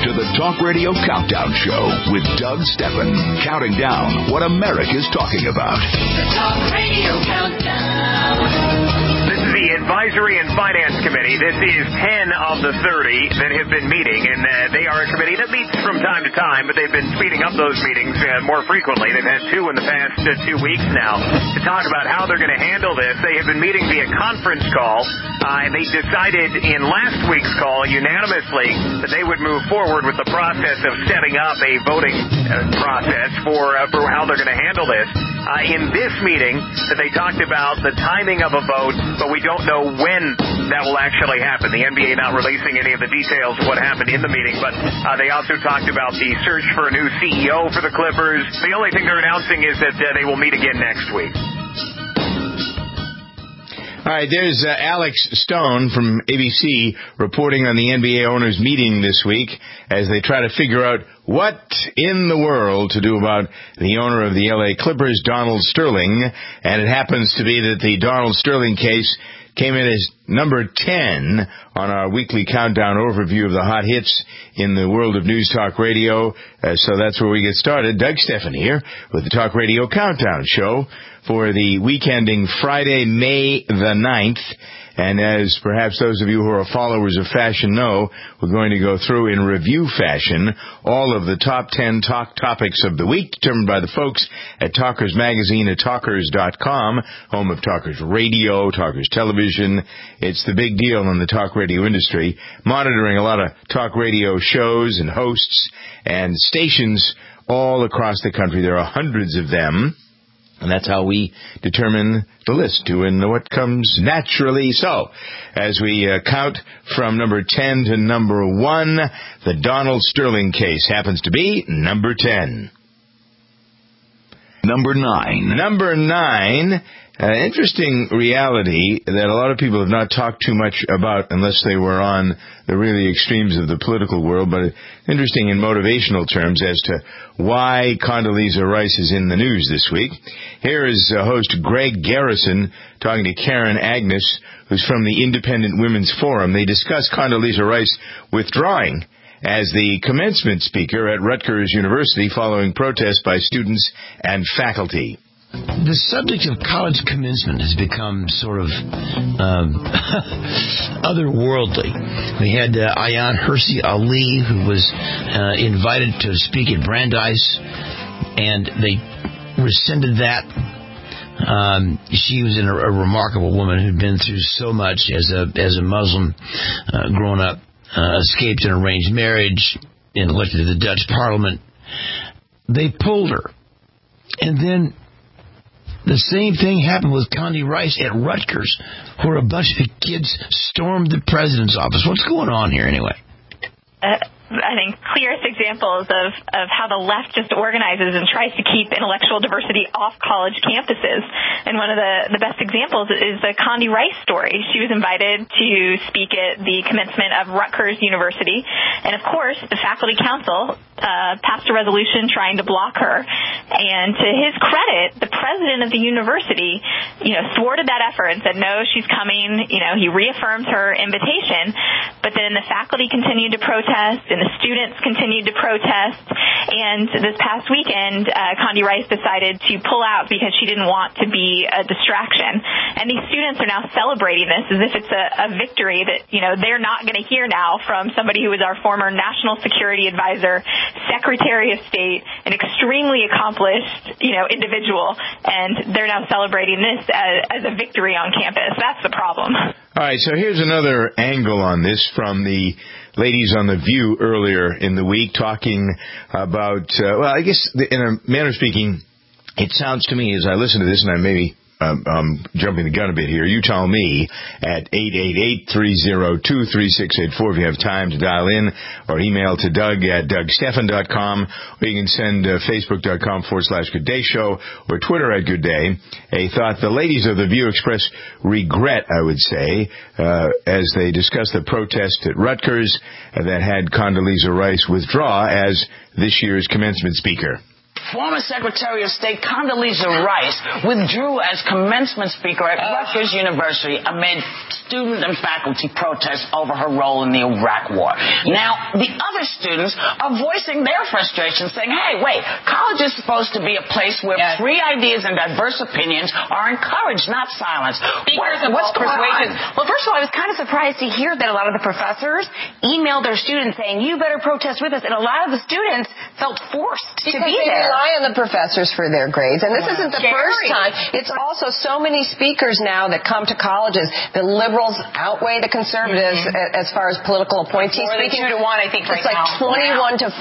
to the Talk Radio Countdown Show with Doug Stephan, counting down what America's talking about. The Talk Radio Countdown. This is the Advisory and Finance Committee. This is 10 of the 30 that have been meeting, and they are a committee that meets from time to time, but they've been speeding up those meetings more frequently. They've had two in the past 2 weeks now to talk about how they're going to handle this. They have been meeting via conference call, and they decided in last week's call unanimously that they would move forward with the process of setting up a voting process for how they're going to handle this. In this meeting, that they talked about the timing of a vote, but we don't know when that will actually happen. The NBA not releasing any of the details of what happened in the meeting, but they also talked about the search for a new CEO for the Clippers. The only thing they're announcing is that they will meet again next week. All right, there's Alex Stone from ABC reporting on the NBA owners' meeting this week as they try to figure out what in the world to do about the owner of the LA Clippers, Donald Sterling. And it happens to be that the Donald Sterling case came in as number 10 on our weekly countdown overview of the hot hits in the world of News Talk Radio. So that's where we get started. Doug Stephan here with the Talk Radio Countdown Show for the week ending Friday, May the 9th. And as perhaps those of you who are followers of fashion know, we're going to go through in review fashion all of the top 10 talk topics of the week, determined by the folks at Talkers Magazine at Talkers.com, home of Talkers Radio, Talkers Television. It's the big deal in the talk radio industry, monitoring a lot of talk radio shows and hosts and stations all across the country. There are hundreds of them. And that's how we determine the list, doing what comes naturally. So, as we count from number 10 to number 1, the Donald Sterling case happens to be number 10. Number 9. Number 9, interesting reality that a lot of people have not talked too much about unless they were on the really extremes of the political world, but interesting in motivational terms as to why Condoleezza Rice is in the news this week. Here is host Greg Garrison talking to Karen Agnes, who's from the Independent Women's Forum. They discuss Condoleezza Rice withdrawing as the commencement speaker at Rutgers University following protests by students and faculty. The subject of college commencement has become sort of otherworldly. We had Ayaan Hirsi Ali, who was invited to speak at Brandeis, and they rescinded that. She was a remarkable woman who'd been through so much as a Muslim growing up, escaped an arranged marriage, and elected to the Dutch Parliament. They pulled her, and then the same thing happened with Condi Rice at Rutgers, where a bunch of kids stormed the president's office. What's going on here, anyway? I think, clearest examples of how the left just organizes and tries to keep intellectual diversity off college campuses. And one of the best examples is the Condi Rice story. She was invited to speak at the commencement of Rutgers University. And, of course, the faculty council passed a resolution trying to block her. And to his credit, the president of the university, thwarted that effort and said, no, she's coming. He reaffirmed her invitation. But then the faculty continued to protest and the students continued to protest. And this past weekend, Condi Rice decided to pull out because she didn't want to be a distraction. And these students are now celebrating this as if it's a victory that, they're not going to hear now from somebody who was our former national security advisor, Secretary of State, an extremely accomplished, individual. And they're now celebrating this as a victory on campus. That's the problem. All right, so here's another angle on this from the ladies on The View earlier in the week talking about, I guess in a manner of speaking, it sounds to me as I listen to this, and I maybe jumping the gun a bit here. You tell me at 888-302-3684 if you have time to dial in, or email to Doug at DougStephan.com, or you can send Facebook.com/Good Day Show, or Twitter at Good Day. A thought the ladies of The View express regret, I would say, as they discuss the protest at Rutgers that had Condoleezza Rice withdraw as this year's commencement speaker. Former Secretary of State Condoleezza Rice withdrew as commencement speaker at Rutgers University amid student and faculty protests over her role in the Iraq War. Now, the other students are voicing their frustration, saying, hey, wait, college is supposed to be a place where free ideas and diverse opinions are encouraged, not silenced. What's going on? Well, first of all, I was kind of surprised to hear that a lot of the professors emailed their students saying, you better protest with us, and a lot of the students felt forced to be there. They rely on the professors for their grades, and this isn't the first time. It's also so many speakers now that come to colleges. The liberals outweigh the conservatives as far as political appointees speaking. 2 to 1, I think, it's like 21 to 5.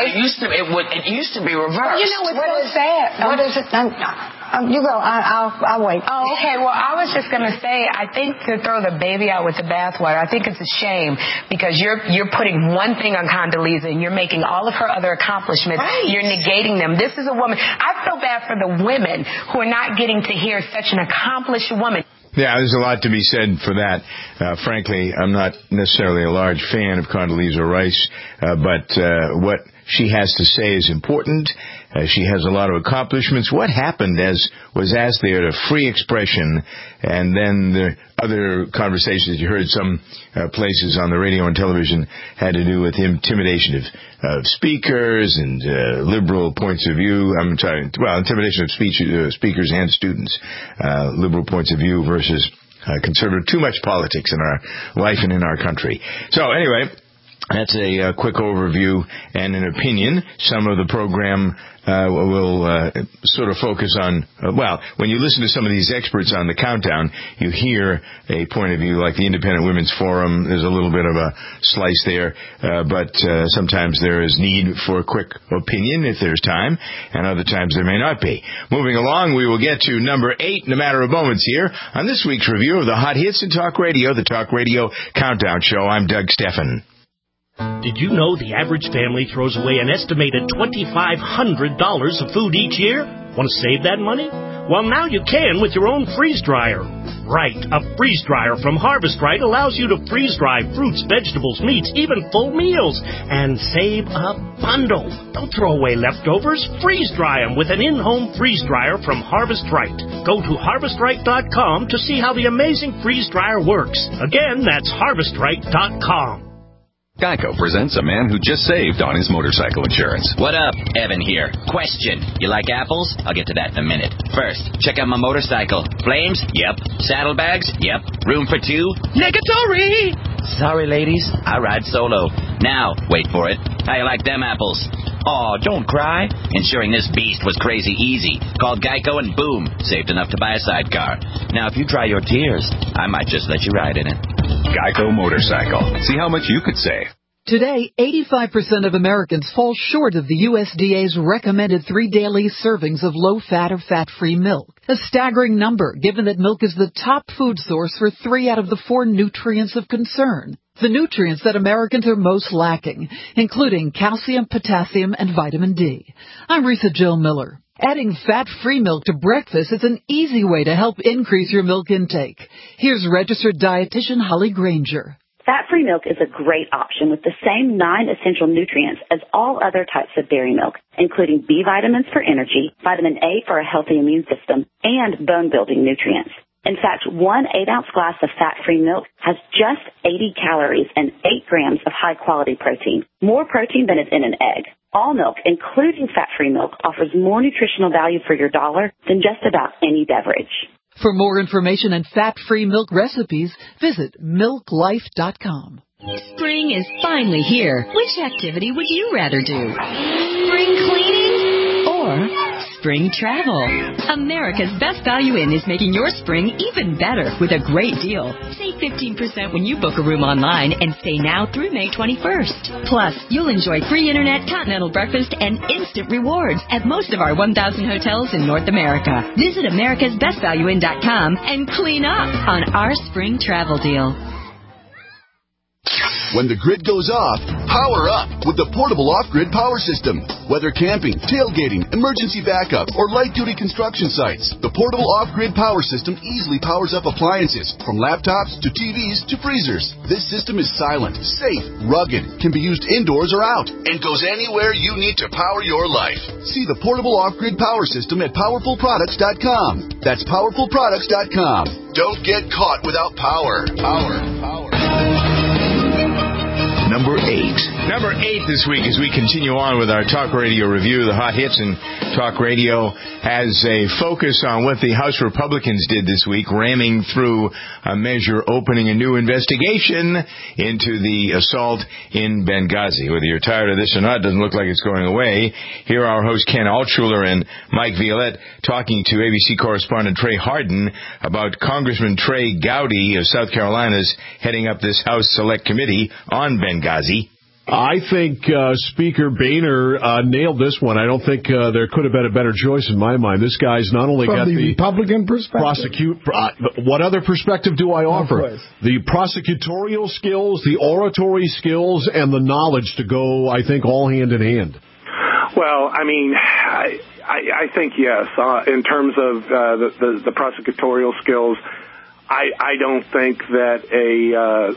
It used to be reversed. You know, it's so sad. What is it? You go. I'll wait. Oh, okay. Well, I was just going to say, I think to throw the baby out with the bathwater, I think it's a shame because you're putting one thing on Condoleezza and you're making all of her other accomplishments. Right. You're negating them. This is a woman. I feel bad for the women who are not getting to hear such an accomplished woman. Yeah, there's a lot to be said for that. Frankly, I'm not necessarily a large fan of Condoleezza Rice, but what she has to say is important. She has a lot of accomplishments. What happened was asked there to free expression, and then the other conversations you heard some places on the radio and television had to do with intimidation of speakers and liberal points of view. Intimidation of speakers and students, liberal points of view versus conservative. Too much politics in our life and in our country. So anyway, that's a quick overview and an opinion. Some of the program will sort of focus on, when you listen to some of these experts on the countdown, you hear a point of view like the Independent Women's Forum. There's a little bit of a slice there, but sometimes there is need for a quick opinion if there's time, and other times there may not be. Moving along, we will get to number 8 in a matter of moments here on this week's review of the Hot Hits in Talk Radio, the Talk Radio Countdown Show. I'm Doug Steffen. Did you know the average family throws away an estimated $2,500 of food each year? Want to save that money? Well, now you can with your own freeze dryer. Right, a freeze dryer from Harvest Right allows you to freeze dry fruits, vegetables, meats, even full meals, and save a bundle. Don't throw away leftovers. Freeze dry them with an in-home freeze dryer from Harvest Right. Go to harvestright.com to see how the amazing freeze dryer works. Again, that's harvestright.com. Geico presents a man who just saved on his motorcycle insurance. What up? Evan here. Question. You like apples? I'll get to that in a minute. First, check out my motorcycle. Flames? Yep. Saddlebags? Yep. Room for 2? Negatory! Sorry, ladies. I ride solo. Now, wait for it. How you like them apples? Aw, don't cry. Insuring this beast was crazy easy. Called Geico and boom, saved enough to buy a sidecar. Now, if you dry your tears, I might just let you ride in it. Geico Motorcycle. See how much you could save. Today, 85% of Americans fall short of the USDA's recommended 3 daily servings of low-fat or fat-free milk. A staggering number, given that milk is the top food source for 3 out of the 4 nutrients of concern. The nutrients that Americans are most lacking, including calcium, potassium, and vitamin D. I'm Risa Jill Miller. Adding fat-free milk to breakfast is an easy way to help increase your milk intake. Here's registered dietitian Holly Granger. Fat-free milk is a great option with the same 9 essential nutrients as all other types of dairy milk, including B vitamins for energy, vitamin A for a healthy immune system, and bone-building nutrients. In fact, 1 8-ounce glass of fat-free milk has just 80 calories and 8 grams of high-quality protein, more protein than is in an egg. All milk, including fat-free milk, offers more nutritional value for your dollar than just about any beverage. For more information and fat-free milk recipes, visit milklife.com. Spring is finally here. Which activity would you rather do? Spring cleaning or spring travel? America's Best Value Inn is making your spring even better with a great deal. Save 15% when you book a room online and stay now through May 21st. Plus, you'll enjoy free internet, continental breakfast, and instant rewards at most of our 1,000 hotels in North America. Visit americasbestvalueinn.com and clean up on our spring travel deal. When the grid goes off, power up with the portable off-grid power system. Whether camping, tailgating, emergency backup, or light-duty construction sites, the portable off-grid power system easily powers up appliances, from laptops to TVs to freezers. This system is silent, safe, rugged, can be used indoors or out, and goes anywhere you need to power your life. See the portable off-grid power system at PowerfulProducts.com. That's PowerfulProducts.com. Don't get caught without power. Number 8. Number 8 this week, as we continue on with our talk radio review, the hot hits in talk radio, has a focus on what the House Republicans did this week, ramming through a measure opening a new investigation into the assault in Benghazi. Whether you're tired of this or not, doesn't look like it's going away. Here are our hosts Ken Altshuler and Mike Violette talking to ABC correspondent Trey Harden about Congressman Trey Gowdy of South Carolina's heading up this House Select Committee on Benghazi. I think Speaker Boehner nailed this one. I don't think there could have been a better choice in my mind. This guy's not only From got the the Republican perspective. What other perspective do I offer? The prosecutorial skills, the oratory skills, and the knowledge to go, I think, all hand in hand. Well, I mean, I think yes. In terms of the prosecutorial skills, I don't think that a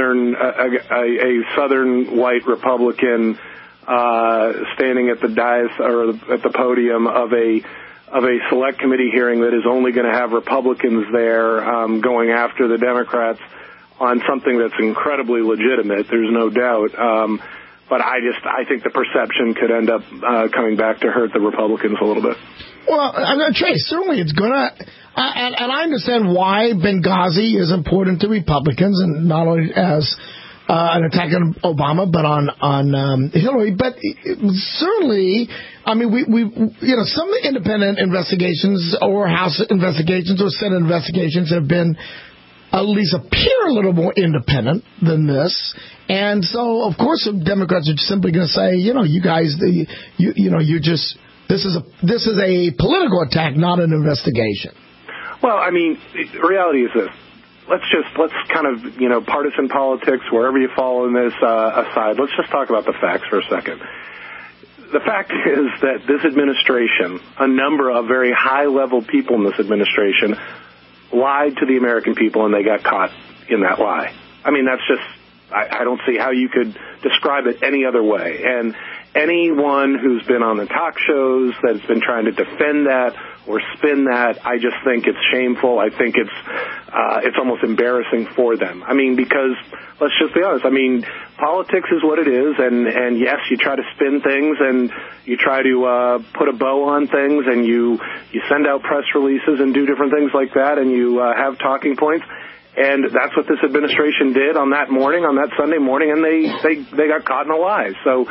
southern white Republican standing at the dais or at the podium of a select committee hearing that is only going to have Republicans there going after the Democrats on something that's incredibly legitimate. There's no doubt. But I think the perception could end up coming back to hurt the Republicans a little bit. Well, Trey, certainly it's going to, and I understand why Benghazi is important to Republicans, and not only as an attack on Obama, but on Hillary. But certainly, I mean, we some independent investigations or House investigations or Senate investigations have been at least appear a little more independent than this. And so, of course, the Democrats are simply going to say, you guys, you're just. This is a political attack, not an investigation. Well, I mean, the reality is this. Let's kind of, partisan politics, wherever you fall in this, aside. Let's just talk about the facts for a second. The fact is that this administration, a number of very high-level people in this administration, lied to the American people, and they got caught in that lie. I mean, that's just, I don't see how you could describe it any other way. And anyone who's been on the talk shows that's been trying to defend that or spin that, I just think it's shameful. I think it's almost embarrassing for them. I mean, because let's just be honest. I mean, politics is what it is, and yes, you try to spin things and you try to put a bow on things, and you send out press releases and do different things like that, and you have talking points. And that's what this administration did on that morning, on that Sunday morning, and they got caught in a lie. So.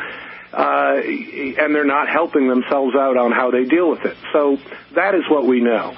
And they're not helping themselves out on how they deal with it. So that is what we know.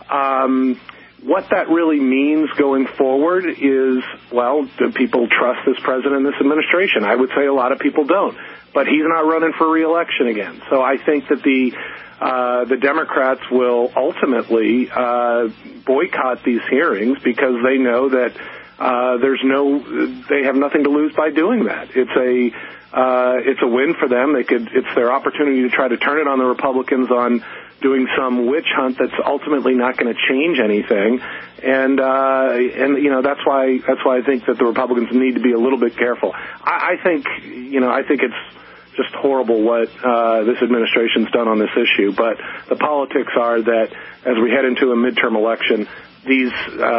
What that really means going forward is, well, do people trust this president and this administration? I would say a lot of people don't. But he's not running for re-election again. So I think that the Democrats will ultimately boycott these hearings because they know that they have nothing to lose by doing that. It's a win for them. It's their opportunity to try to turn it on the Republicans on doing some witch hunt that's ultimately not going to change anything. And that's why I think that the Republicans need to be a little bit careful. I think it's just horrible what this administration's done on this issue. But the politics are that as we head into a midterm election, you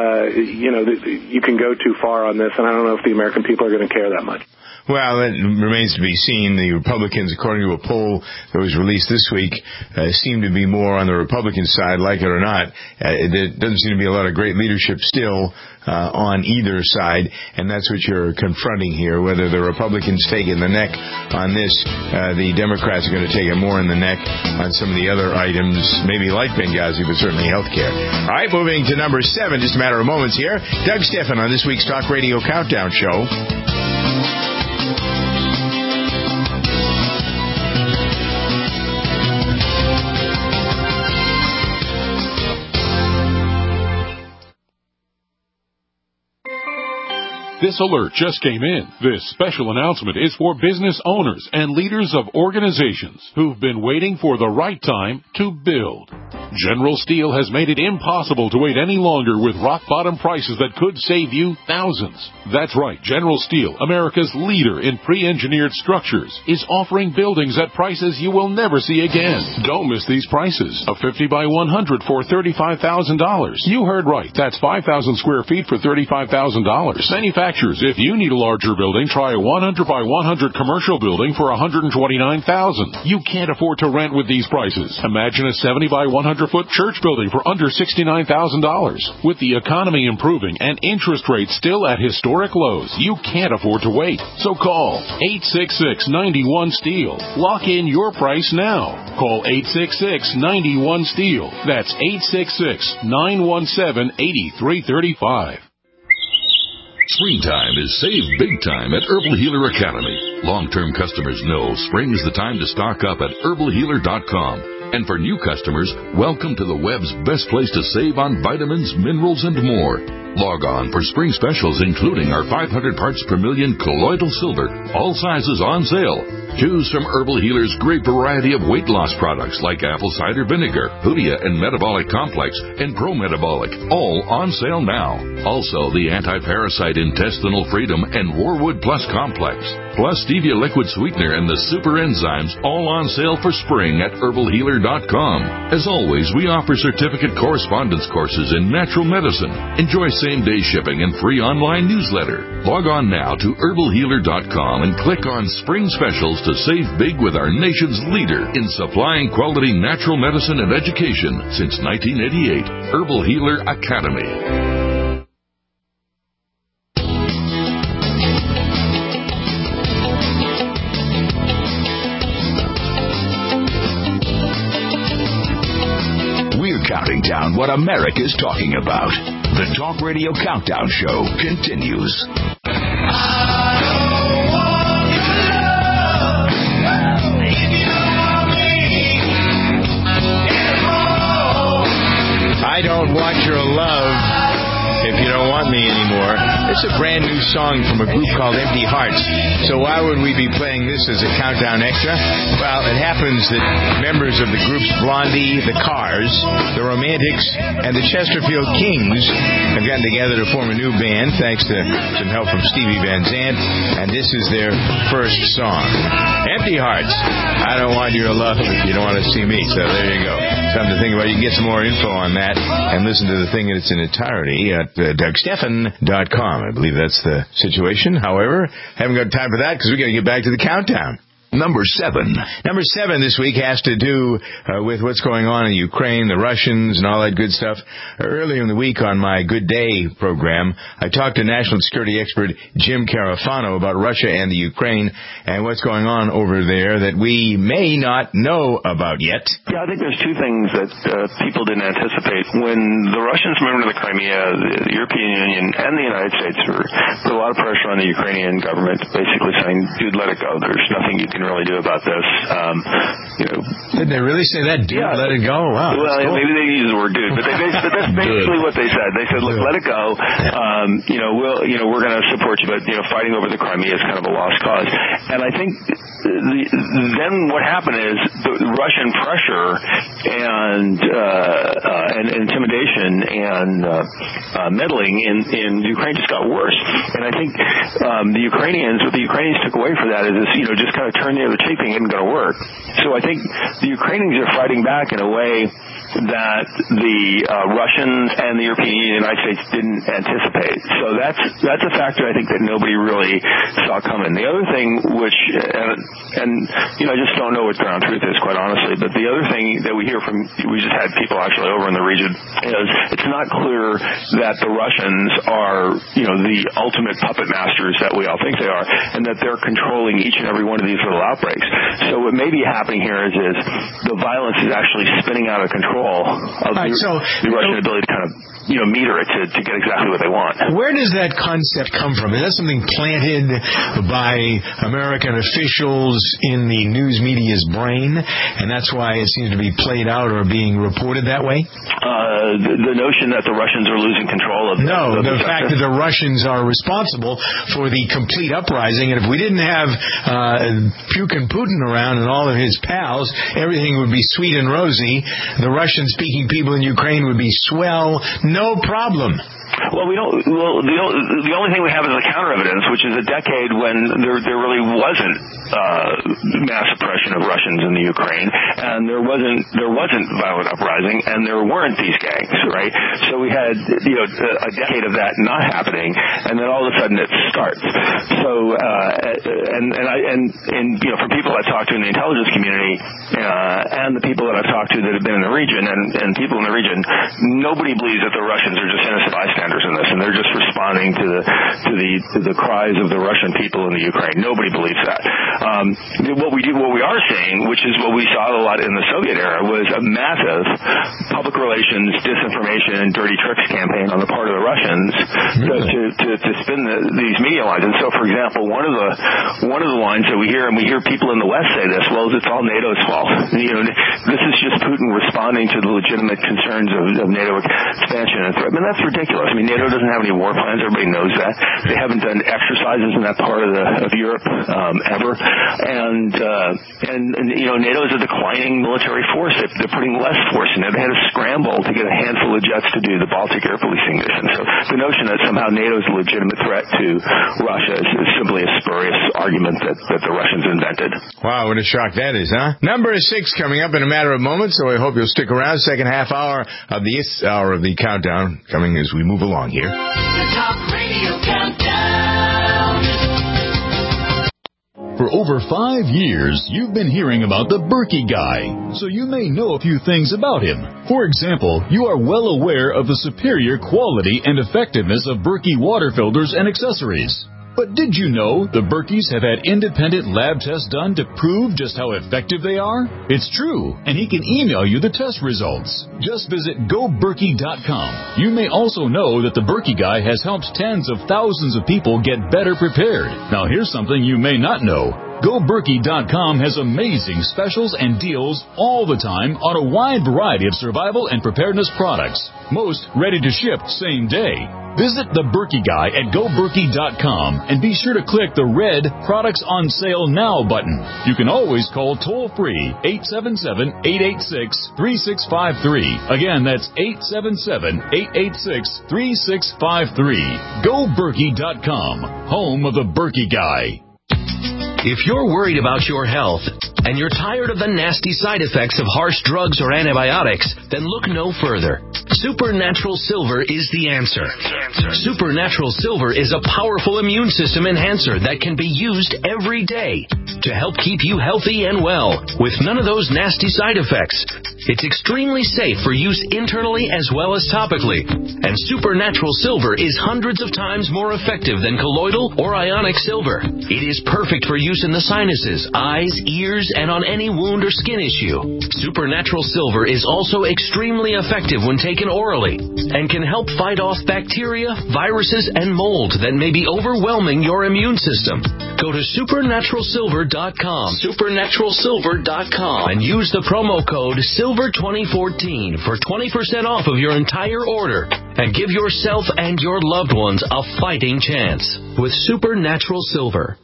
can go too far on this, and I don't know if the American people are going to care that much. Well, it remains to be seen. The Republicans, according to a poll that was released this week, seem to be more on the Republican side, like it or not. There doesn't seem to be a lot of great leadership still on either side, and that's what you're confronting here. Whether the Republicans take it in the neck on this, the Democrats are going to take it more in the neck on some of the other items, maybe like Benghazi, but certainly health care. All right, moving to number 7, just a matter of moments here. Doug Stephan on this week's Talk Radio Countdown Show. This alert just came in. This special announcement is for business owners and leaders of organizations who've been waiting for the right time to build. General Steel has made it impossible to wait any longer with rock-bottom prices that could save you thousands. That's right. General Steel, America's leader in pre-engineered structures, is offering buildings at prices you will never see again. Don't miss these prices. A 50 by 100 for $35,000. You heard right. That's 5,000 square feet for $35,000. Manufacturers, if you need a larger building, try a 100 by 100 commercial building for $129,000. You can't afford to rent with these prices. Imagine a 70 by 100-foot church building for under $69,000. With the economy improving and interest rates still at historic lows, you can't afford to wait. So call 866-91-STEEL. Lock in your price now. Call 866-91-STEEL. That's 866-917-8335. Springtime is save big time at Herbal Healer Academy. Long-term customers know spring is the time to stock up at herbalhealer.com. And for new customers, welcome to the web's best place to save on vitamins, minerals, and more. Log on for spring specials, including our 500 parts per million colloidal silver, all sizes on sale. Choose from Herbal Healer's great variety of weight loss products like apple cider vinegar, Hoodia and Metabolic Complex, and Pro Metabolic, all on sale now. Also, the Anti-Parasite Intestinal Freedom and Warwood Plus Complex, plus Stevia Liquid Sweetener and the Super Enzymes, all on sale for spring at herbalhealer.com. As always, we offer certificate correspondence courses in natural medicine. Enjoy same-day shipping and free online newsletter. Log on now to herbalhealer.com and click on Spring Specials to save big with our nation's leader in supplying quality natural medicine and education since 1988, Herbal Healer Academy. We're counting down what America's talking about. The Talk Radio Countdown Show continues. I don't want your love if you don't want me anymore. It's a brand new song from a group called Empty Hearts. So why would we be playing this as a countdown extra? Well, it happens that members of the groups Blondie, the Cars, the Romantics, and the Chesterfield Kings have gotten together to form a new band thanks to some help from Stevie Van Zandt, and this is their first song. Empty Hearts. I don't want your love if you don't want to see me. So there you go. Something to think about. You can get some more info on that and listen to the thing in its entirety at DougStephan.com. I believe that's the situation. However, haven't got time for that because we got to get back to the countdown. Number 7. Number 7 this week has to do with what's going on in Ukraine, the Russians, and all that good stuff. Earlier in the week on my Good Day program, I talked to national security expert Jim Carafano about Russia and the Ukraine and what's going on over there that we may not know about yet. Yeah, I think there's two things that people didn't anticipate. When the Russians moved into the Crimea, the European Union and the United States put a lot of pressure on the Ukrainian government, basically saying, dude, let it go. There's nothing you can really do about this. Did they really say that? Dude, let it go? Wow. Well, cool. Maybe they use the word dude, but that's basically what they said. They said, look, let it go. We're going to support you, but fighting over the Crimea is kind of a lost cause. And I think then what happened is the Russian pressure and intimidation and meddling in Ukraine just got worse. And I think what the Ukrainians took away for that is this, just kind of turn the other cheek thing isn't going to work. So I think the Ukrainians are fighting back in a way that the Russians and the European Union and the United States didn't anticipate. So that's a factor I think that nobody really saw coming. The other thing, which I just don't know what ground truth is, quite honestly, but the other thing that we hear from, we just had people actually over in the region, is it's not clear that the Russians are, the ultimate puppet masters that we all think they are, and that they're controlling each and every one of these little outbreaks. So what may be happening here is the violence is actually spinning out of control control of the Russian ability to kind of, meter it to get exactly what they want. Where does that concept come from? Is that something planted by American officials in the news media's brain, and that's why it seems to be played out or being reported that way? The notion that the Russians are losing control of the fact that the Russians are responsible for the complete uprising, and if we didn't have Putin around and all of his pals, everything would be sweet and rosy. The Russian-speaking people in Ukraine would be swell, no problem. Well, we don't. Well, the only thing we have is the counter evidence, which is a decade when there really wasn't mass suppression of Russians in the Ukraine, and there wasn't violent uprising, and there weren't these gangs, right? So we had a decade of that not happening, and then all of a sudden it starts. So from people I talk to in the intelligence community and the people that I've talked to that have been in the region and people in the region, nobody believes that the Russians are just innocent bystanders in this, and they're just responding to the cries of the Russian people in the Ukraine. Nobody believes that. What we are seeing, which is what we saw a lot in the Soviet era, was a massive public relations, disinformation, and dirty tricks campaign on the part of the Russians to spin these media lines. And so, for example, one of the lines that we hear, and we hear people in the West say this, well, it's all NATO's fault. This is just Putin responding to the legitimate concerns of NATO expansion. I mean, that's ridiculous. I mean, NATO doesn't have any war plans. Everybody knows that. They haven't done exercises in that part of Europe ever. And NATO is a declining military force. They're putting less force in it. They had to scramble to get a handful of jets to do the Baltic air policing mission. So the notion that somehow NATO is a legitimate threat to Russia is simply a spurious argument that the Russians invented. Wow, what a shock that is, huh? Number 6 coming up in a matter of moments, so I hope you'll stick around. Second half hour of this hour of the countdown coming as we move along here. The Talk Radio Countdown. For over 5 years, you've been hearing about the Berkey Guy, so you may know a few things about him. For example, you are well aware of the superior quality and effectiveness of Berkey water filters and accessories. But did you know the Berkeys have had independent lab tests done to prove just how effective they are? It's true, and he can email you the test results. Just visit GoBerkey.com. You may also know that the Berkey Guy has helped tens of thousands of people get better prepared. Now here's something you may not know. GoBerkey.com has amazing specials and deals all the time on a wide variety of survival and preparedness products. Most ready to ship same day. Visit the Berkey Guy at GoBerkey.com and be sure to click the red Products on Sale Now button. You can always call toll-free 877-886-3653. Again, that's 877-886-3653. GoBerkey.com, home of the Berkey Guy. If you're worried about your health and you're tired of the nasty side effects of harsh drugs or antibiotics, then look no further. Supernatural Silver is the answer. Supernatural Silver is a powerful immune system enhancer that can be used every day to help keep you healthy and well with none of those nasty side effects. It's extremely safe for use internally as well as topically. And Supernatural Silver is hundreds of times more effective than colloidal or ionic silver. It is perfect for use in the sinuses, eyes, ears, and on any wound or skin issue. Supernatural Silver is also extremely effective when taken orally and can help fight off bacteria, viruses, and mold that may be overwhelming your immune system. Go to supernaturalsilver.com, supernaturalsilver.com, and use the promo code SILVER2014 for 20% off of your entire order and give yourself and your loved ones a fighting chance with Supernatural Silver.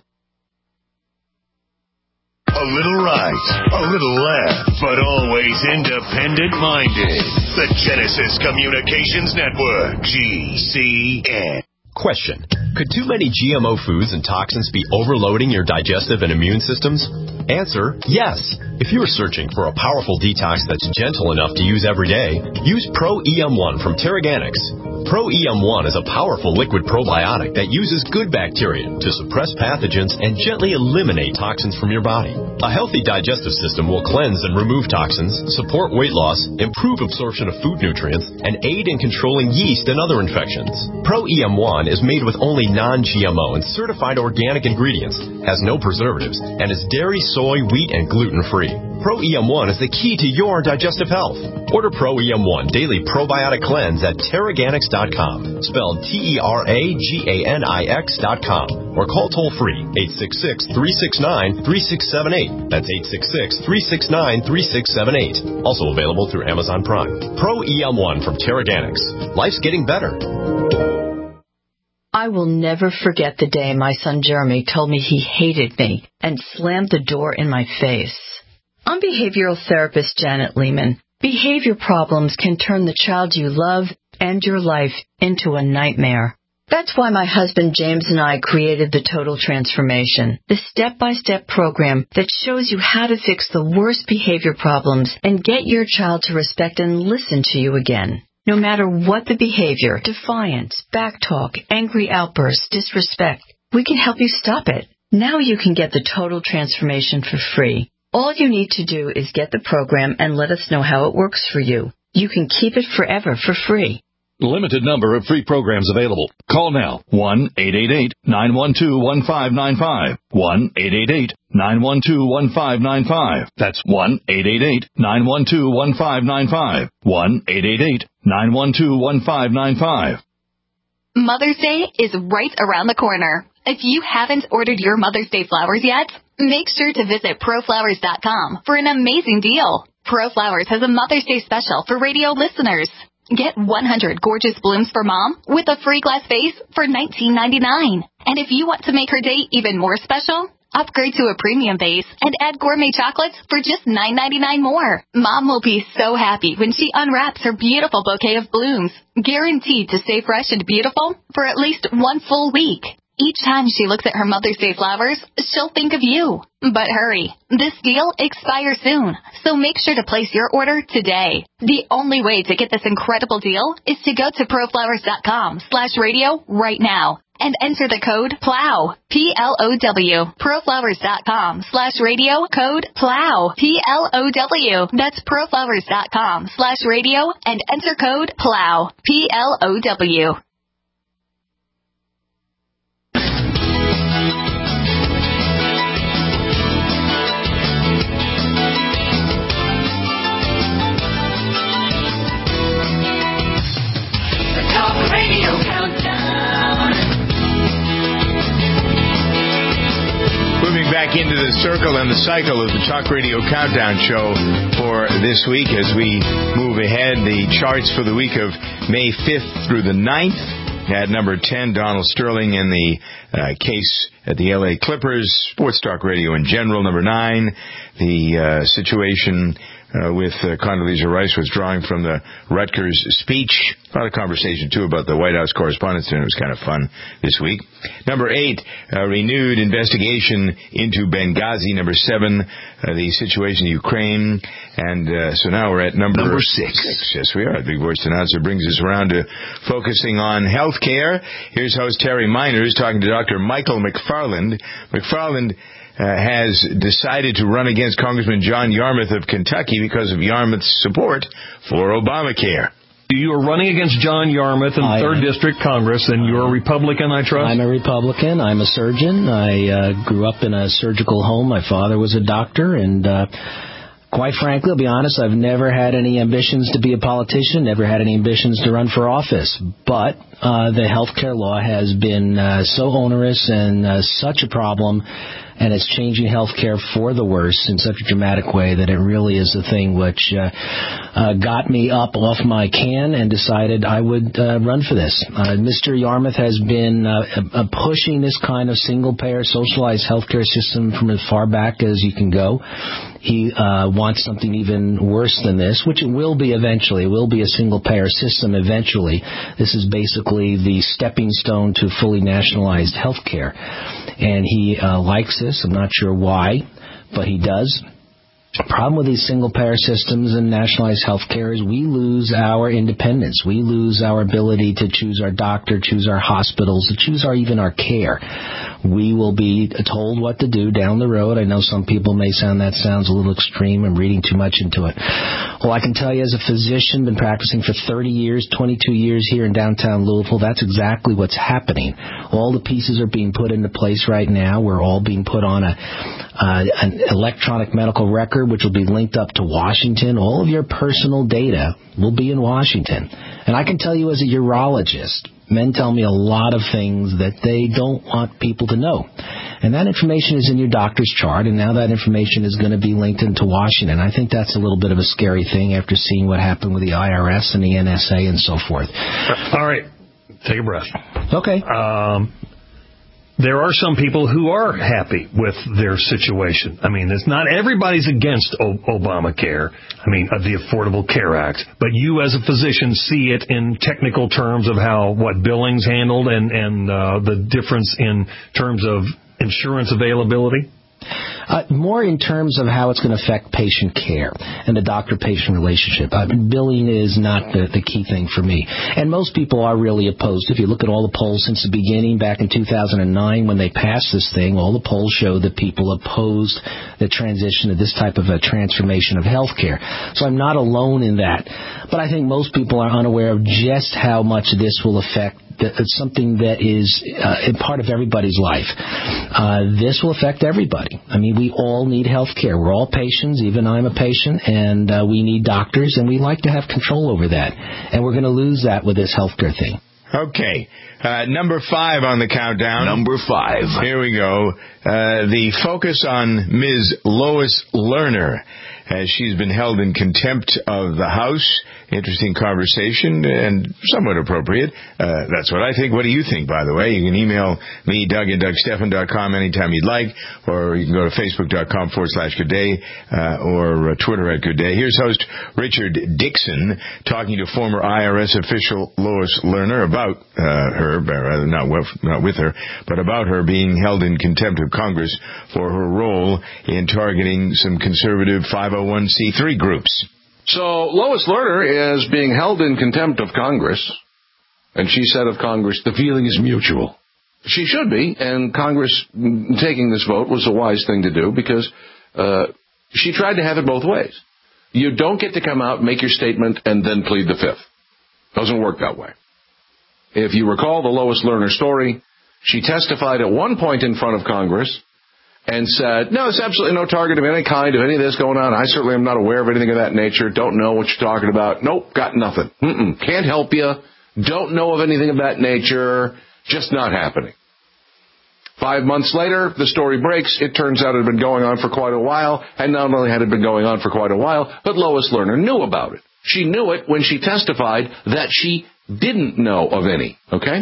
A little right, a little left, but always independent-minded. The Genesis Communications Network, GCN. Question. Could too many GMO foods and toxins be overloading your digestive and immune systems? Answer, yes. If you are searching for a powerful detox that's gentle enough to use every day, use Pro EM1 from Terraganics. Pro EM1 is a powerful liquid probiotic that uses good bacteria to suppress pathogens and gently eliminate toxins from your body. A healthy digestive system will cleanse and remove toxins, support weight loss, improve absorption of food nutrients, and aid in controlling yeast and other infections. Pro EM1 is made with only non-GMO and certified organic ingredients, has no preservatives, and is dairy, soy, wheat, and gluten-free. Pro EM1 is the key to your digestive health. Order Pro EM1 Daily Probiotic Cleanse at Teraganix.com, spelled TERAGANIX.com, or call toll-free 866-369-3678. That's 866-369-3678. Also available through Amazon Prime. Pro EM1 from Teraganix. Life's getting better. I will never forget the day my son Jeremy told me he hated me and slammed the door in my face. I'm behavioral therapist Janet Lehman. Behavior problems can turn the child you love and your life into a nightmare. That's why my husband James and I created the Total Transformation, the step-by-step program that shows you how to fix the worst behavior problems and get your child to respect and listen to you again. No matter what the behavior, defiance, backtalk, angry outbursts, disrespect, we can help you stop it. Now you can get the Total Transformation for free. All you need to do is get the program and let us know how it works for you. You can keep it forever for free. Limited number of free programs available. Call now. 1-888-912-1595. 1-888-912-1595. That's 1-888-912-1595. 1-888-912-1595. Mother's Day is right around the corner. If you haven't ordered your Mother's Day flowers yet, make sure to visit ProFlowers.com for an amazing deal. ProFlowers has a Mother's Day special for radio listeners. Get 100 gorgeous blooms for Mom with a free glass vase for $19.99. And if you want to make her day even more special, upgrade to a premium vase and add gourmet chocolates for just $9.99 more. Mom will be so happy when she unwraps her beautiful bouquet of blooms, guaranteed to stay fresh and beautiful for at least one full week. Each time she looks at her Mother's Day flowers, she'll think of you. But hurry, this deal expires soon, so make sure to place your order today. The only way to get this incredible deal is to go to proflowers.com/radio right now and enter the code PLOW, P-L-O-W, proflowers.com/radio, code PLOW, P-L-O-W. That's proflowers.com/radio and enter code PLOW, P-L-O-W. Radio Countdown. Moving back into the circle and the cycle of the Talk Radio Countdown show for this week as we move ahead. The charts for the week of May 5th through the 9th. At number 10, Donald Sterling in the case at the LA Clippers. Sports Talk Radio in general. Number 9, the situation with Condoleezza Rice withdrawing from the Rutgers speech. A lot of conversation, too, about the White House Correspondents' Dinner. It was kind of fun this week. Number 8, renewed investigation into Benghazi. Number 7, the situation in Ukraine. And so now we're at number 6. Yes, we are. The Big Voice Announcer brings us around to focusing on health care. Here's host Terry Miners talking to Dr. Michael McFarland. McFarland has decided to run against Congressman John Yarmuth of Kentucky because of Yarmuth's support for Obamacare. You are running against John Yarmuth in the 3rd District Congress, and you're a Republican, I trust? I'm a Republican. I'm a surgeon. I grew up in a surgical home. My father was a doctor, and quite frankly, I'll be honest, I've never had any ambitions to be a politician, never had any ambitions to run for office. But the health care law has been so onerous and such a problem, and it's changing health care for the worse in such a dramatic way that it really is the thing which got me up off my can and decided I would run for this. Mr. Yarmuth has been pushing this kind of single-payer socialized health care system from as far back as you can go. He wants something even worse than this, which it will be eventually. It will be a single-payer system eventually. This is basically the stepping stone to fully nationalized health care. And he likes this. I'm not sure why, but he does. The problem with these single-payer systems and nationalized health care is we lose our independence. We lose our ability to choose our doctor, choose our hospitals, to choose even our care. We will be told what to do down the road. I know some people may that sounds a little extreme. I'm reading too much into it. Well, I can tell you as a physician, been practicing for 30 years, 22 years here in downtown Louisville, that's exactly what's happening. All the pieces are being put into place right now. We're all being put on an electronic medical record. which will be linked up to Washington. All of your personal data will be in Washington. And I can tell you as a urologist, men tell me a lot of things that they don't want people to know. And that information is in your doctor's chart, and now that information is going to be linked into Washington. I think that's a little bit of a scary thing after seeing what happened with the IRS and the NSA and so forth. All right. Take a breath. Okay. There are some people who are happy with their situation. I mean, it's not everybody's against Obamacare. I mean, the Affordable Care Act. But you as a physician see it in technical terms of how, billing's handled and the difference in terms of insurance availability? More in terms of how it's going to affect patient care and the doctor-patient relationship. Billing is not the key thing for me. And most people are really opposed. If you look at all the polls since the beginning, back in 2009 when they passed this thing, all the polls show that people opposed the transition to this type of a transformation of health care. So I'm not alone in that. But I think most people are unaware of just how much this will affect. It's something that is a part of everybody's life. This will affect everybody. I mean, we all need health care. We're all patients. Even I'm a patient, and we need doctors, and we like to have control over that. And we're going to lose that with this health care thing. Okay. Number 5 on the countdown. Number 5. Here we go. The focus on Ms. Lois Lerner, as she's been held in contempt of the House. Interesting conversation and somewhat appropriate. That's what I think. What do you think, by the way? You can email me, Doug at DougStephan.com anytime you'd like, or you can go to Facebook.com/Good-Day, or Twitter at Good Day. Here's host Richard Dixon talking to former IRS official Lois Lerner about her, rather not with her, but about her being held in contempt of Congress for her role in targeting some conservative 501c3 groups. So Lois Lerner is being held in contempt of Congress, and she said of Congress, the feeling is mutual. She should be, and Congress taking this vote was a wise thing to do because she tried to have it both ways. You don't get to come out, make your statement, and then plead the fifth. Doesn't work that way. If you recall the Lois Lerner story, she testified at one point in front of Congress and said, no, there's absolutely no target of any kind of any of this going on. I certainly am not aware of anything of that nature. Don't know what you're talking about. Nope, got nothing. Can't help you. Don't know of anything of that nature. Just not happening. 5 months later, the story breaks. It turns out it had been going on for quite a while. And not only had it been going on for quite a while, but Lois Lerner knew about it. She knew it when she testified that she didn't know of any. Okay?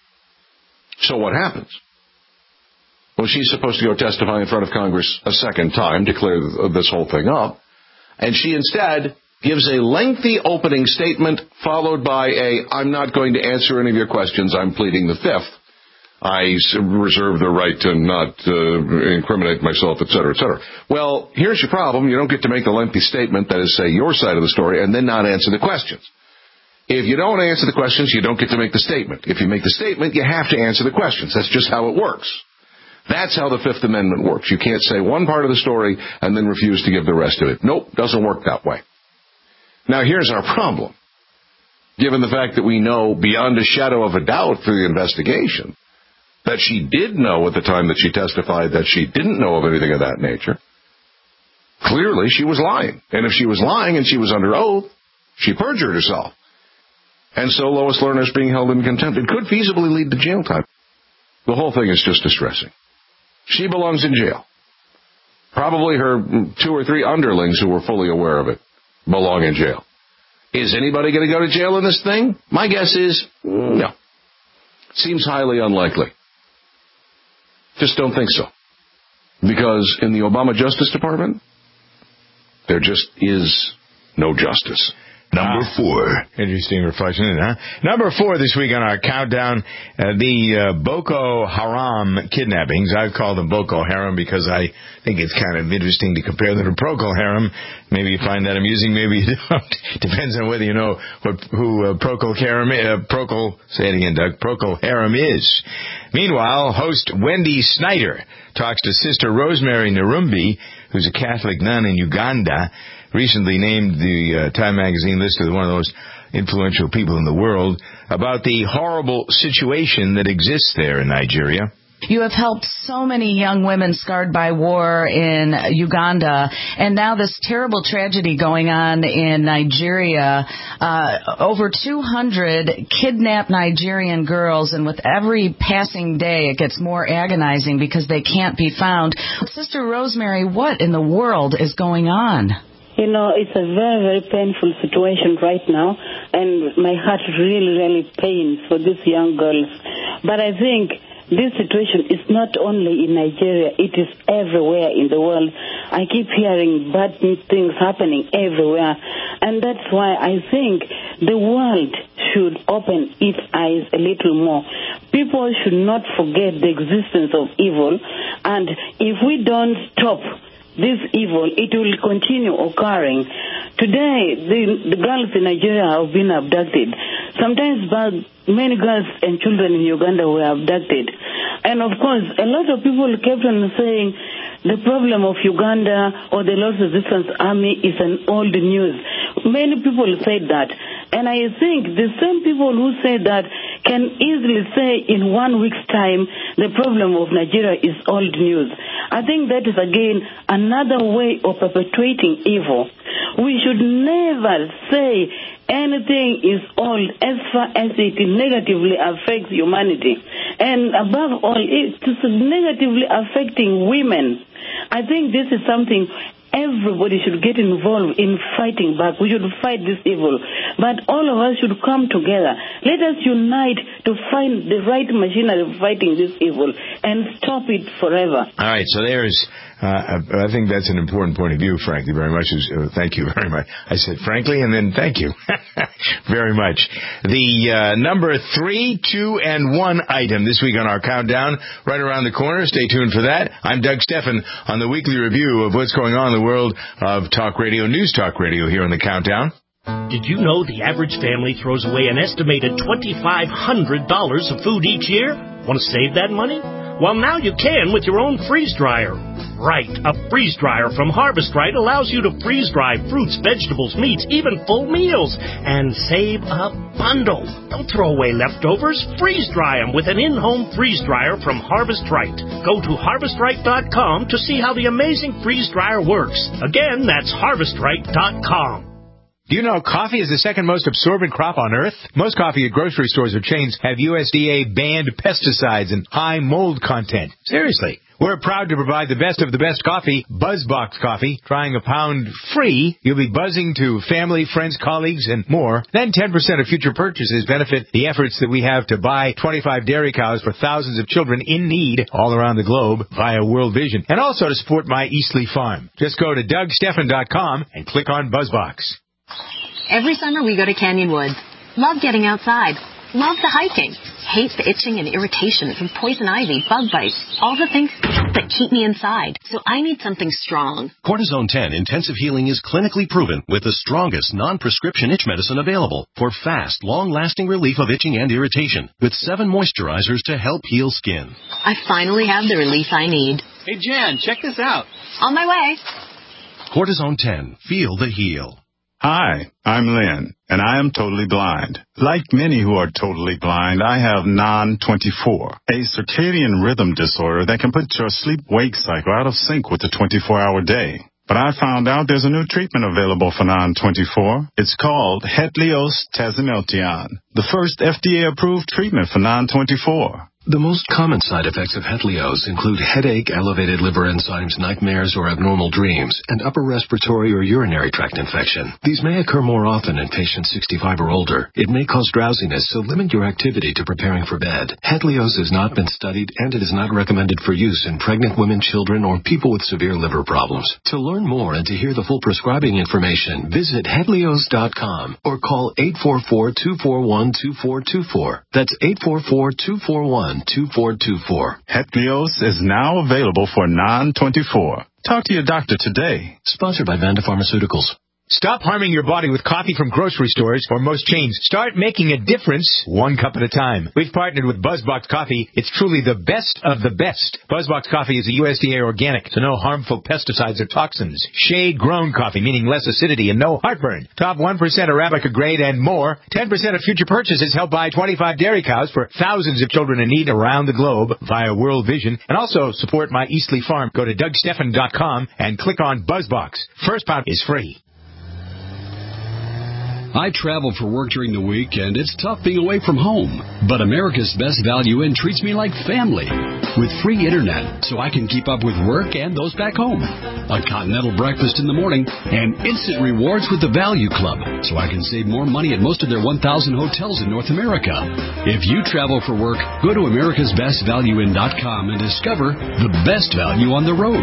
So what happens? Well, she's supposed to go testify in front of Congress a second time to clear this whole thing up. And she instead gives a lengthy opening statement followed by I'm not going to answer any of your questions. I'm pleading the fifth. I reserve the right to not incriminate myself, et cetera, et cetera. Well, here's your problem. You don't get to make a lengthy statement, that is, say, your side of the story, and then not answer the questions. If you don't answer the questions, you don't get to make the statement. If you make the statement, you have to answer the questions. That's just how it works. That's how the Fifth Amendment works. You can't say one part of the story and then refuse to give the rest of it. Nope, doesn't work that way. Now, here's our problem. Given the fact that we know beyond a shadow of a doubt through the investigation that she did know at the time that she testified that she didn't know of anything of that nature, clearly she was lying. And if she was lying and she was under oath, she perjured herself. And so Lois Lerner is being held in contempt. It could feasibly lead to jail time. The whole thing is just distressing. She belongs in jail. Probably her 2 or 3 underlings who were fully aware of it belong in jail. Is anybody going to go to jail in this thing? My guess is no. Seems highly unlikely. Just don't think so. Because in the Obama Justice Department, there just is no justice. Number 4. Interesting reflection, isn't it, huh? Number 4 this week on our countdown, the Boko Haram kidnappings. I've called them Boko Haram because I think it's kind of interesting to compare them to Procol Haram. Maybe you find that amusing, maybe you don't. Depends on whether you know who Procol Haram is. Say it again, Doug. Procol Haram is. Meanwhile, host Wendy Snyder talks to Sister Rosemary Narumbi, who's a Catholic nun in Uganda, recently named the Time magazine list as one of the most influential people in the world, about the horrible situation that exists there in Nigeria. You have helped so many young women scarred by war in Uganda, and now this terrible tragedy going on in Nigeria. Over 200 kidnapped Nigerian girls, and with every passing day it gets more agonizing because they can't be found. Sister Rosemary, what in the world is going on? You know, it's a very, very painful situation right now, and my heart really, really pains for these young girls. But I think this situation is not only in Nigeria, it is everywhere in the world. I keep hearing bad things happening everywhere, and that's why I think the world should open its eyes a little more. People should not forget the existence of evil, and if we don't stop this evil, it will continue occurring. Today, the girls in Nigeria have been abducted. Sometimes many girls and children in Uganda were abducted. And of course, a lot of people kept on saying the problem of Uganda or the Lord's Resistance Army is an old news. Many people said that. And I think the same people who say that can easily say in 1 week's time the problem of Nigeria is old news. I think that is again another way of perpetuating evil. We should never say anything is old as far as it negatively affects humanity. And above all, it is negatively affecting women. I think this is something everybody should get involved in fighting back. We should fight this evil. But all of us should come together. Let us unite to find the right machinery of fighting this evil and stop it forever. All right, so there's, I think that's an important point of view, frankly, very much. Thank you very much. I said frankly and then thank you very much. The number 3, 2, and 1 item this week on our countdown, right around the corner. Stay tuned for that. I'm Doug Steffen on the weekly review of what's going on in the world of talk radio, news talk radio here on the countdown. Did you know the average family throws away an estimated $2,500 of food each year? Want to save that money? Well, now you can with your own freeze dryer. Right, a freeze dryer from Harvest Right allows you to freeze dry fruits, vegetables, meats, even full meals, and save a bundle. Don't throw away leftovers. Freeze dry them with an in-home freeze dryer from Harvest Right. Go to harvestright.com to see how the amazing freeze dryer works. Again, that's harvestright.com. Do you know coffee is the second most absorbent crop on Earth? Most coffee at grocery stores or chains have USDA banned pesticides and high mold content. Seriously. We're proud to provide the best of the best coffee, BuzzBox Coffee. Trying a pound free, you'll be buzzing to family, friends, colleagues, and more. Then 10% of future purchases benefit the efforts that we have to buy 25 dairy cows for thousands of children in need all around the globe via World Vision. And also to support my Eastleigh farm. Just go to DougSteffen.com and click on BuzzBox. Every summer we go to Canyon Woods. Love getting outside. Love the hiking. Hate the itching and irritation from poison ivy, bug bites, all the things that keep me inside. So I need something strong. Cortisone 10 Intensive Healing is clinically proven with the strongest non-prescription itch medicine available for fast, long-lasting relief of itching and irritation with 7 moisturizers to help heal skin. I finally have the relief I need. Hey, Jan, check this out. On my way. Cortisone 10. Feel the heal. Hi, I'm Lynn, and I am totally blind. Like many who are totally blind, I have non-24, a circadian rhythm disorder that can put your sleep-wake cycle out of sync with the 24-hour day. But I found out there's a new treatment available for non-24. It's called Hetlioz Tazimiltian, the first FDA-approved treatment for non-24. The most common side effects of Hetlioz include headache, elevated liver enzymes, nightmares or abnormal dreams, and upper respiratory or urinary tract infection. These may occur more often in patients 65 or older. It may cause drowsiness, so limit your activity to preparing for bed. Hetlioz has not been studied, and it is not recommended for use in pregnant women, children, or people with severe liver problems. To learn more and to hear the full prescribing information, visit Hetlioz.com or call 844-241-2424. That's 844-241-2424. Hetlioz is now available for non-24. Talk to your doctor today. Sponsored by Vanda Pharmaceuticals. Stop harming your body with coffee from grocery stores or most chains. Start making a difference one cup at a time. We've partnered with BuzzBox Coffee. It's truly the best of the best. BuzzBox Coffee is a USDA organic, so no harmful pesticides or toxins. Shade-grown coffee, meaning less acidity and no heartburn. Top 1% Arabica grade and more. 10% of future purchases help buy 25 dairy cows for thousands of children in need around the globe via World Vision. And also support my Eastleigh Farm. Go to DougSteffen.com and click on BuzzBox. First pound is free. I travel for work during the week, and it's tough being away from home. But America's Best Value Inn treats me like family, with free internet, so I can keep up with work and those back home. A continental breakfast in the morning, and instant rewards with the Value Club, so I can save more money at most of their 1,000 hotels in North America. If you travel for work, go to americasbestvalueinn.com and discover the best value on the road.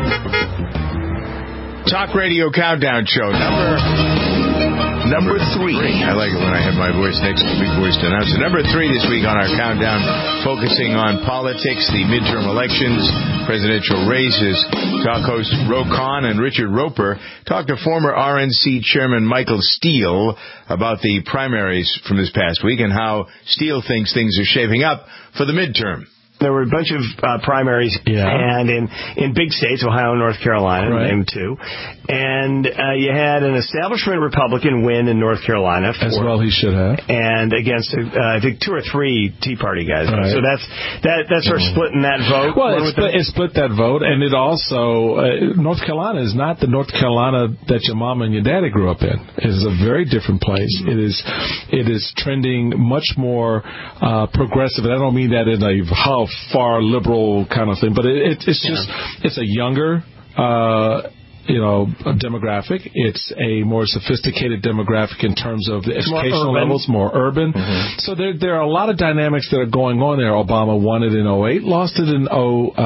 Talk Radio Countdown Show, Number 3. I like it when I have my voice next to the big voice to announce it. Number 3 this week on our countdown, focusing on politics, the midterm elections, presidential races. Talk hosts Ro Khan and Richard Roper talked to former RNC Chairman Michael Steele about the primaries from this past week and how Steele thinks things are shaping up for the midterm. There were a bunch of primaries, and in big states, Ohio and North Carolina, name two. And you had an establishment Republican win in North Carolina. As well he should have. And against, I think, 2 or 3 Tea Party guys. Right. So that's sort of splitting that vote. Well, it split that vote, and it also, North Carolina is not the North Carolina that your mama and your daddy grew up in. It is a very different place. It is trending much more progressive, and I don't mean that in a how far liberal kind of thing, but it's a younger demographic. It's a more sophisticated demographic in terms of the educational levels, more urban. Mm-hmm. So there are a lot of dynamics that are going on there. Obama won it in 2008, lost it in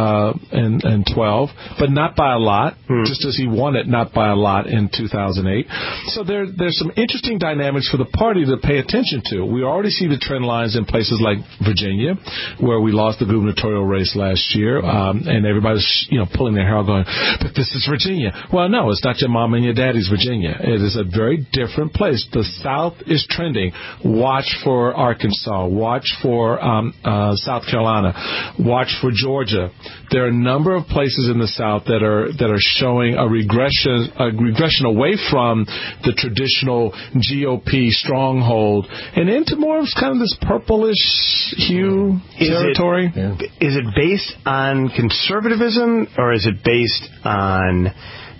2012, but not by a lot, just as he won it, not by a lot in 2008. So there's some interesting dynamics for the party to pay attention to. We already see the trend lines in places like Virginia, where we lost the gubernatorial race last year, and everybody's pulling their hair out going, but this is Virginia. Well, no, it's not your mom and your daddy's Virginia. It is a very different place. The South is trending. Watch for Arkansas. Watch for South Carolina. Watch for Georgia. There are a number of places in the South that are showing a regression away from the traditional GOP stronghold and into more of kind of this purplish hue territory. Is it based on conservatism, or is it based on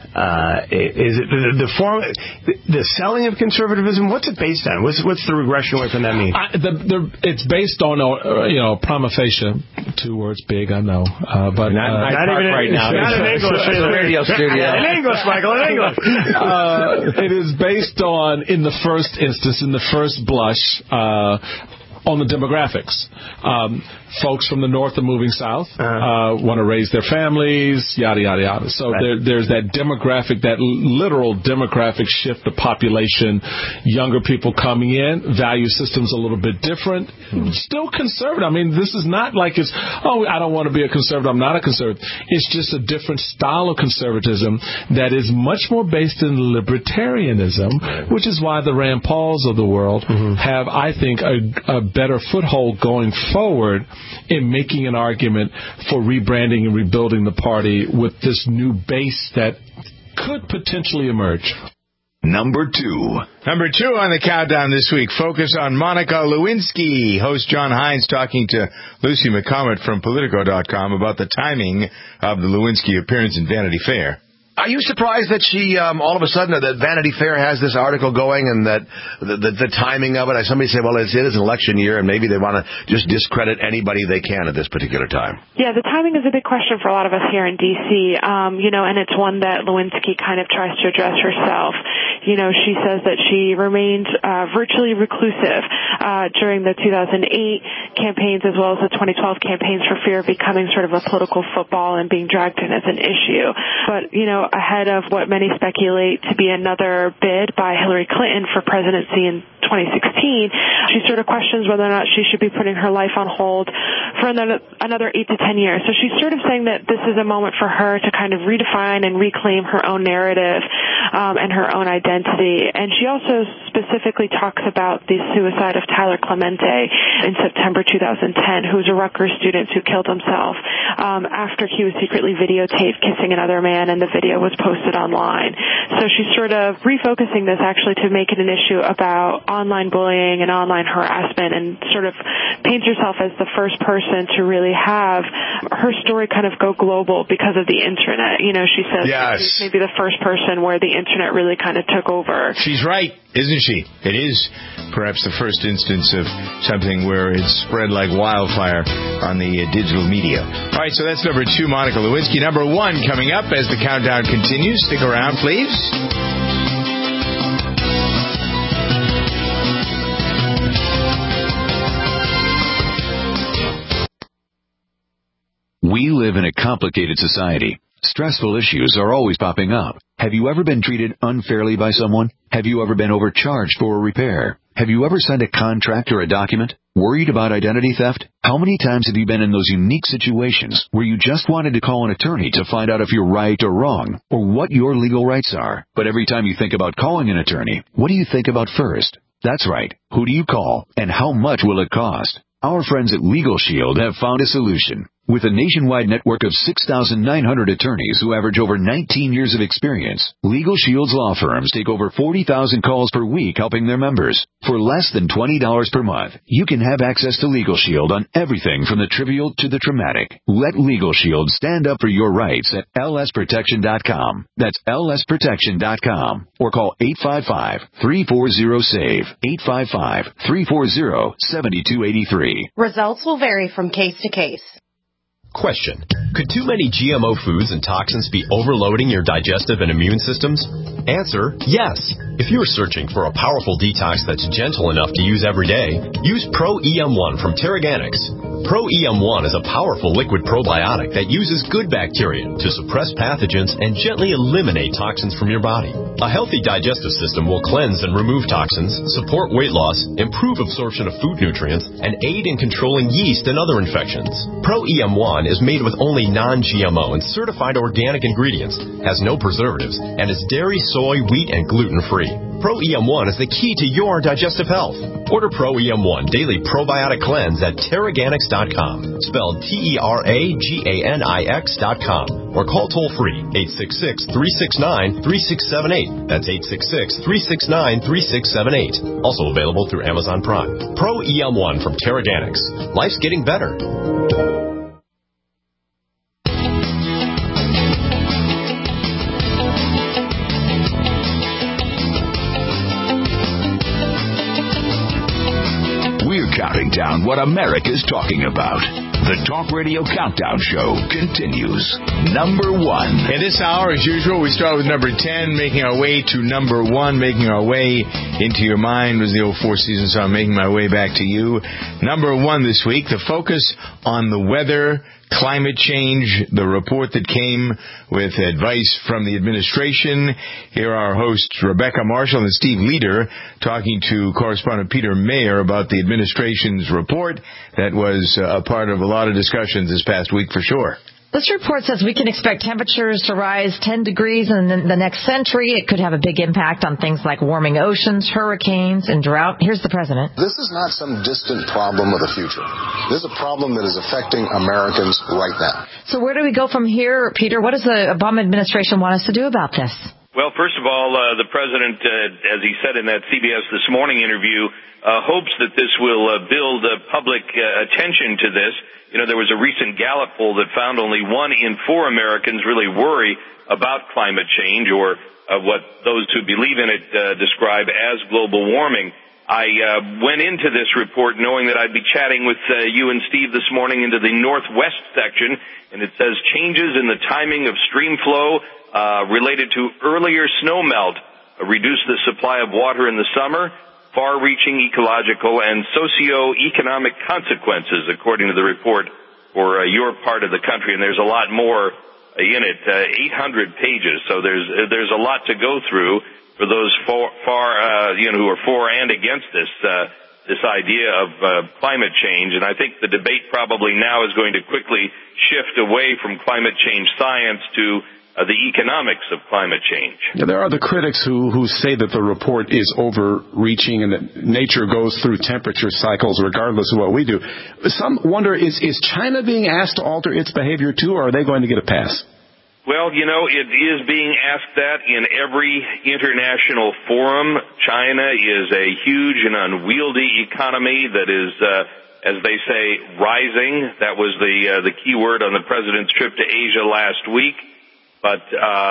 is it the selling of conservatism? What's it based on? What's the regression away from that mean? It's based on prima facie. 2 words, big, I know, but not even right now. Not in English in the radio studio. In English, Michael. In English. It is based on, in the first instance, in the first blush, on the demographics. Folks from the north are moving south, want to raise their families, yada, yada, yada. So there's that demographic, that literal demographic shift of population, younger people coming in, value systems a little bit different, still conservative. I mean, this is not like it's, I don't want to be a conservative, I'm not a conservative. It's just a different style of conservatism that is much more based in libertarianism, which is why the Rand Pauls of the world have, I think, a better foothold going forward in making an argument for rebranding and rebuilding the party with this new base that could potentially emerge. Number 2 on the countdown this week, focus on Monica Lewinsky. Host John Hines talking to Lucy McCommett from Politico.com about the timing of the Lewinsky appearance in Vanity Fair. Are you surprised that she, all of a sudden, that Vanity Fair has this article going and that the timing of it? Somebody said, well, it is an election year and maybe they want to just discredit anybody they can at this particular time. Yeah, the timing is a big question for a lot of us here in D.C., and it's one that Lewinsky kind of tries to address herself. She says that she remained virtually reclusive during the 2008 campaigns as well as the 2012 campaigns for fear of becoming sort of a political football and being dragged in as an issue. But, ahead of what many speculate to be another bid by Hillary Clinton for presidency in 2016, she sort of questions whether or not she should be putting her life on hold for another 8 to 10 years. So she's sort of saying that this is a moment for her to kind of redefine and reclaim her own narrative and her own identity. And she also specifically talks about the suicide of Tyler Clemente in September 2010, who was a Rutgers student who killed himself after he was secretly videotaped kissing another man, and the video was posted online. So she's sort of refocusing this actually to make it an issue about online bullying and online harassment, and sort of paints herself as the first person to really have her story kind of go global because of the internet. You know, she says she's maybe the first person where the internet really kind of took over. She's right, isn't she? It is perhaps the first instance of something where it's spread like wildfire on the digital media. All right, so that's number 2, Monica Lewinsky. Number 1 coming up as the countdown continues. Stick around, please. We live in a complicated society. Stressful issues are always popping up. Have you ever been treated unfairly by someone? Have you ever been overcharged for a repair? Have you ever signed a contract or a document? Worried about identity theft? How many times have you been in those unique situations where you just wanted to call an attorney to find out if you're right or wrong, or what your legal rights are? But every time you think about calling an attorney, what do you think about first? That's right. Who do you call, and how much will it cost? Our friends at Legal Shield have found a solution. With a nationwide network of 6,900 attorneys who average over 19 years of experience, Legal Shield's law firms take over 40,000 calls per week helping their members. For less than $20 per month, you can have access to Legal Shield on everything from the trivial to the traumatic. Let Legal Shield stand up for your rights at lsprotection.com. That's lsprotection.com. Or call 855-340-SAVE, 855-340-7283. Results will vary from case to case. Question. Could too many GMO foods and toxins be overloading your digestive and immune systems? Answer, yes. If you're searching for a powerful detox that's gentle enough to use every day, use Pro-EM1 from Teraganix. Pro-EM1 is a powerful liquid probiotic that uses good bacteria to suppress pathogens and gently eliminate toxins from your body. A healthy digestive system will cleanse and remove toxins, support weight loss, improve absorption of food nutrients, and aid in controlling yeast and other infections. Pro-EM1 is made with only non-GMO and certified organic ingredients, has no preservatives, and is dairy, soy, wheat, and gluten-free. Pro-EM1 is the key to your digestive health. Order Pro-EM1 Daily Probiotic Cleanse at Teraganix.com, spelled Teraganix.com, or call toll-free 866-369-3678. That's 866-369-3678. Also available through Amazon Prime. Pro-EM1 from Teraganix. Life's getting better. Counting down what America's talking about. The Talk Radio Countdown Show continues. Number 1. In this hour, as usual, we start with number 10, making our way to number 1, making our way into your mind was the old Four Seasons song, making my way back to you. Number 1 this week, the focus on the weather, climate change, the report that came with advice from the administration. Here are our hosts, Rebecca Marshall and Steve Leder, talking to correspondent Peter Mayer about the administration's report that was a part of a lot of discussions this past week for sure. This report says we can expect temperatures to rise 10 degrees in the next century. It could have a big impact on things like warming oceans, hurricanes, and drought. Here's the president. This is not some distant problem of the future. This is a problem that is affecting Americans right now. So where do we go from here, Peter? What does the Obama administration want us to do about this? Well, first of all, the president, as he said in that CBS This Morning interview, hopes that this will build public attention to this. You know, there was a recent Gallup poll that found only 1 in 4 Americans really worry about climate change, or what those who believe in it describe as global warming. I went into this report knowing that I'd be chatting with you and Steve this morning into the Northwest section, and it says changes in the timing of stream flow related to earlier snow melt reduce the supply of water in the summer, far-reaching ecological and socio-economic consequences, according to the report, for your part of the country. And there's a lot more in it, 800 pages. So there's a lot to go through for those who are for and against this idea of climate change. And I think the debate probably now is going to quickly shift away from climate change science to the economics of climate change. Yeah, there are the critics who say that the report is overreaching and that nature goes through temperature cycles regardless of what we do. Some wonder, is China being asked to alter its behavior too, or are they going to get a pass? Well, it is being asked that in every international forum. China is a huge and unwieldy economy that is, as they say, rising. That was the key word on the president's trip to Asia last week. But,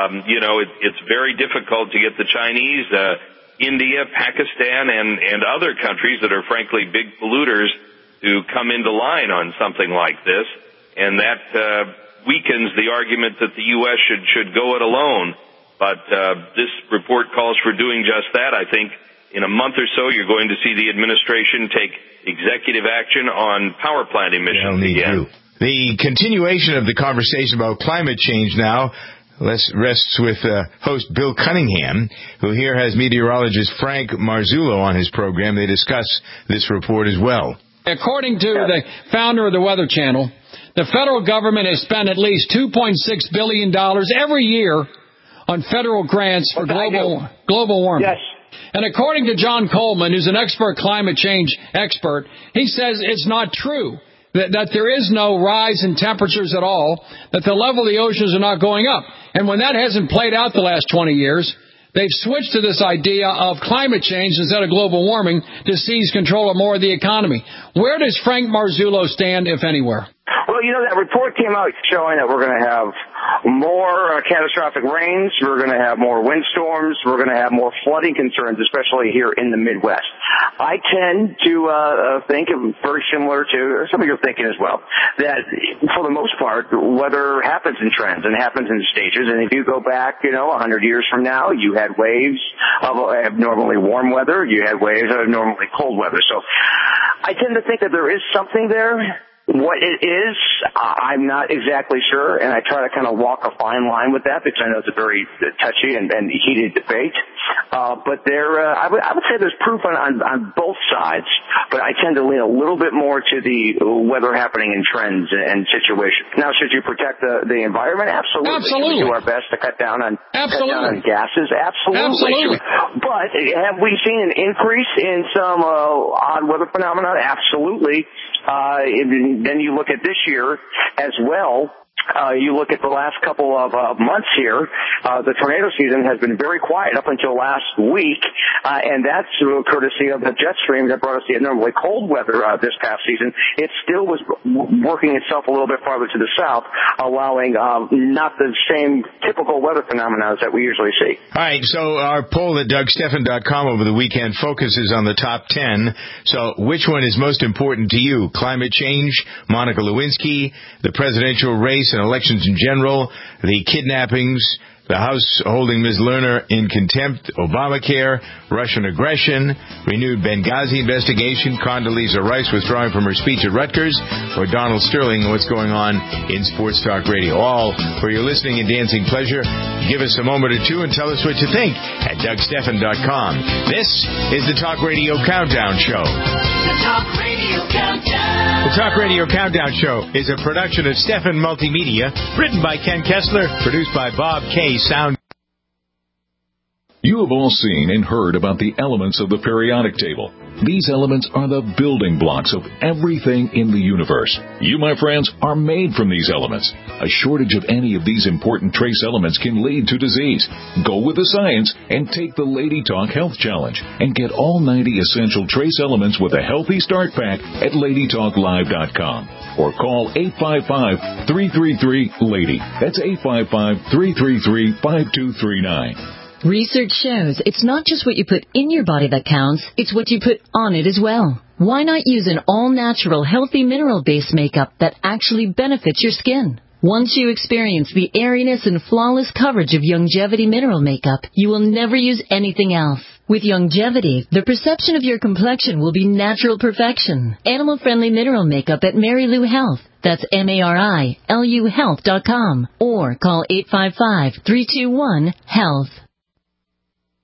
it's very difficult to get the Chinese, India, Pakistan, and other countries that are frankly big polluters to come into line on something like this. And that weakens the argument that the U.S. should go it alone. But this report calls for doing just that. I think in a month or so you're going to see the administration take executive action on power plant emissions again. The continuation of the conversation about climate change now rests with host Bill Cunningham, who here has meteorologist Frank Marzullo on his program. They discuss this report as well. According to the founder of the Weather Channel, the federal government has spent at least $2.6 billion every year on federal grants for global warming. Yes. And according to John Coleman, who's an climate change expert, he says it's not true. That there is no rise in temperatures at all, that the level of the oceans are not going up. And when that hasn't played out the last 20 years, they've switched to this idea of climate change instead of global warming to seize control of more of the economy. Where does Frank Marzullo stand, if anywhere? Well, that report came out showing that we're going to have more catastrophic rains, we're going to have more windstorms, we're going to have more flooding concerns, especially here in the Midwest. I tend to think very similar to some of your thinking as well, that for the most part, weather happens in trends and happens in stages. And if you go back, 100 years from now, you had waves of abnormally warm weather, you had waves of abnormally cold weather. So I tend to think that there is something there. What it is, I'm not exactly sure, and I try to kind of walk a fine line with that because I know it's a very touchy and heated debate. But I would say there's proof on both sides, but I tend to lean a little bit more to the weather happening in trends and situations. Now, should you protect the environment? Absolutely. Should we do our best to cut down on gases? Absolutely. But have we seen an increase in some odd weather phenomena? Absolutely. Then you look at this year as well. You look at the last couple of months here, the tornado season has been very quiet up until last week, and that's courtesy of the jet stream that brought us the abnormally cold weather this past season. It still was working itself a little bit farther to the south, allowing not the same typical weather phenomena that we usually see. All right, so our poll at DougStephan.com over the weekend focuses on the top 10. So which one is most important to you? Climate change, Monica Lewinsky, the presidential race, and elections in general, the kidnappings, the House holding Ms. Lerner in contempt, Obamacare, Russian aggression, renewed Benghazi investigation, Condoleezza Rice withdrawing from her speech at Rutgers, or Donald Sterling and what's going on in Sports Talk Radio. All for your listening and dancing pleasure. Give us a moment or two and tell us what you think at DougStephan.com. This is the Talk Radio Countdown Show. The Talk Radio Countdown. The Talk Radio Countdown Show is a production of Stephan Multimedia, written by Ken Kessler, produced by Bob K. Sound. You have all seen and heard about the elements of the periodic table. These elements are the building blocks of everything in the universe. You, my friends, are made from these elements. A shortage of any of these important trace elements can lead to disease. Go with the science and take the Lady Talk Health Challenge and get all 90 essential trace elements with a healthy start pack at LadyTalkLive.com or call 855-333-LADY. That's 855-333-5239. Research shows it's not just what you put in your body that counts, it's what you put on it as well. Why not use an all-natural, healthy mineral-based makeup that actually benefits your skin? Once you experience the airiness and flawless coverage of Youngevity mineral makeup, you will never use anything else. With Youngevity, the perception of your complexion will be natural perfection. Animal-friendly mineral makeup at Mary Lou Health. That's MARILU Health.com. Or call 855-321-HEALTH.